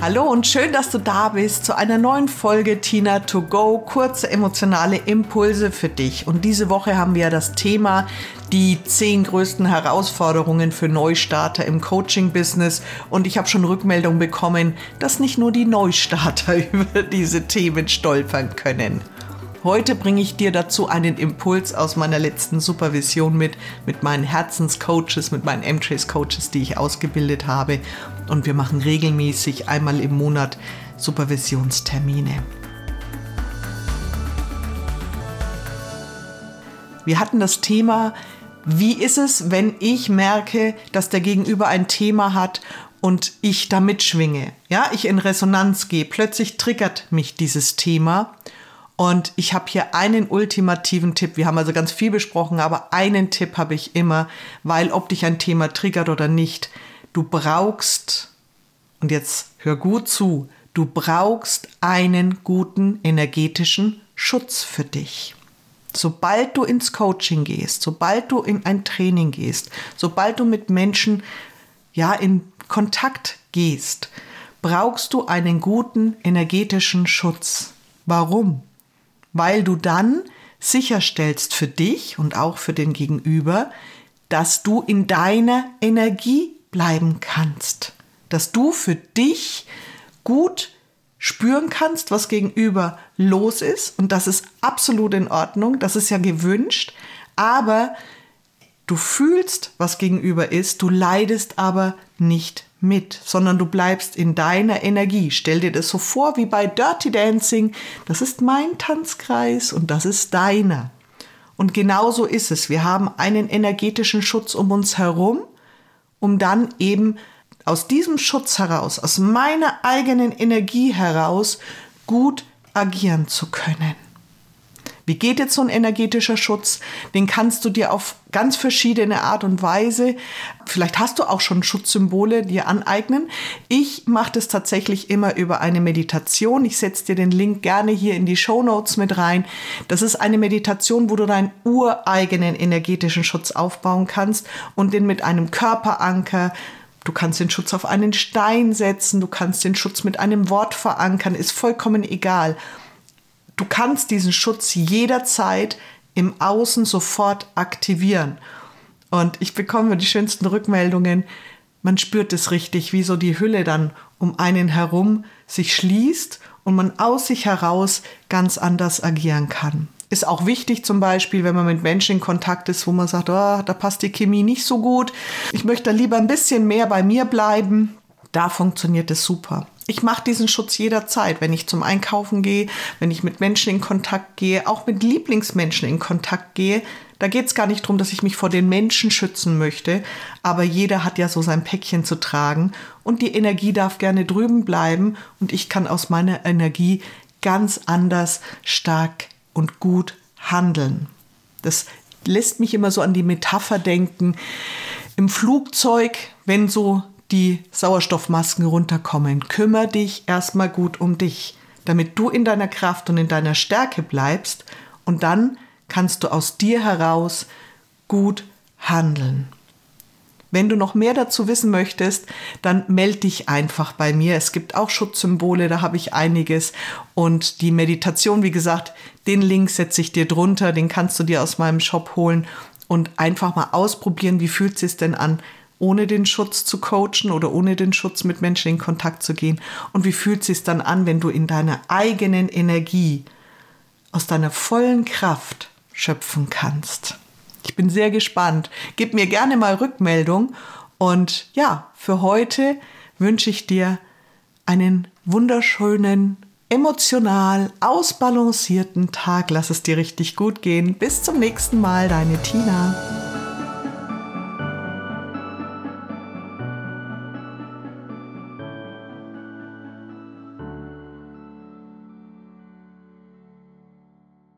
Hallo und schön, dass du da bist zu einer neuen Folge Tina to go, kurze emotionale Impulse für dich. Und diese Woche haben wir das Thema die 10 größten Herausforderungen für Neustarter im Coaching-Business. Und ich habe schon Rückmeldung bekommen, dass nicht nur die Neustarter über diese Themen stolpern können. Heute bringe ich dir dazu einen Impuls aus meiner letzten Supervision mit meinen Herzenscoaches, mit meinen M-Trace-Coaches, die ich ausgebildet habe. Und wir machen regelmäßig einmal im Monat Supervisionstermine. Wir hatten das Thema, wie ist es, wenn ich merke, dass der Gegenüber ein Thema hat und ich da mitschwinge, ja, ich in Resonanz gehe, plötzlich triggert mich dieses Thema. Und ich habe hier einen ultimativen Tipp. Wir haben also ganz viel besprochen, aber einen Tipp habe ich immer, weil ob dich ein Thema triggert oder nicht, du brauchst, und jetzt hör gut zu, du brauchst einen guten energetischen Schutz für dich. Sobald du ins Coaching gehst, sobald du in ein Training gehst, sobald du mit Menschen in Kontakt gehst, brauchst du einen guten energetischen Schutz. Warum? Weil du dann sicherstellst für dich und auch für den Gegenüber, dass du in deiner Energie bleiben kannst. Dass du für dich gut spüren kannst, was gegenüber los ist. Und das ist absolut in Ordnung, das ist ja gewünscht. Aber du fühlst, was gegenüber ist, du leidest aber nicht mit, sondern du bleibst in deiner Energie. Stell dir das so vor wie bei Dirty Dancing. Das ist mein Tanzkreis und das ist deiner. Und genauso ist es. Wir haben einen energetischen Schutz um uns herum, um dann eben aus diesem Schutz heraus, aus meiner eigenen Energie heraus, gut agieren zu können. Wie geht jetzt so ein energetischer Schutz? Den kannst du dir auf ganz verschiedene Art und Weise, vielleicht hast du auch schon Schutzsymbole dir aneignen. Ich mache das tatsächlich immer über eine Meditation. Ich setze dir den Link gerne hier in die Shownotes mit rein. Das ist eine Meditation, wo du deinen ureigenen energetischen Schutz aufbauen kannst und den mit einem Körperanker. Du kannst den Schutz auf einen Stein setzen, du kannst den Schutz mit einem Wort verankern, ist vollkommen egal. Du kannst diesen Schutz jederzeit im Außen sofort aktivieren. Und ich bekomme die schönsten Rückmeldungen. Man spürt es richtig, wie so die Hülle dann um einen herum sich schließt und man aus sich heraus ganz anders agieren kann. Ist auch wichtig zum Beispiel, wenn man mit Menschen in Kontakt ist, wo man sagt, da passt die Chemie nicht so gut. Ich möchte lieber ein bisschen mehr bei mir bleiben. Da funktioniert es super. Ich mache diesen Schutz jederzeit, wenn ich zum Einkaufen gehe, wenn ich mit Menschen in Kontakt gehe, auch mit Lieblingsmenschen in Kontakt gehe. Da geht es gar nicht darum, dass ich mich vor den Menschen schützen möchte, aber jeder hat ja so sein Päckchen zu tragen und die Energie darf gerne drüben bleiben und ich kann aus meiner Energie ganz anders, stark und gut handeln. Das lässt mich immer so an die Metapher denken. Im Flugzeug, wenn so die Sauerstoffmasken runterkommen, kümmere dich erstmal gut um dich, damit du in deiner Kraft und in deiner Stärke bleibst und dann kannst du aus dir heraus gut handeln. Wenn du noch mehr dazu wissen möchtest, dann melde dich einfach bei mir. Es gibt auch Schutzsymbole, da habe ich einiges. Und die Meditation, wie gesagt, den Link setze ich dir drunter, den kannst du dir aus meinem Shop holen und einfach mal ausprobieren, wie fühlt es sich denn an, ohne den Schutz zu coachen oder ohne den Schutz mit Menschen in Kontakt zu gehen. Und wie fühlt es sich dann an, wenn du in deiner eigenen Energie aus deiner vollen Kraft schöpfen kannst. Ich bin sehr gespannt. Gib mir gerne mal Rückmeldung. Und ja, für heute wünsche ich dir einen wunderschönen, emotional ausbalancierten Tag. Lass es dir richtig gut gehen. Bis zum nächsten Mal, deine Tina.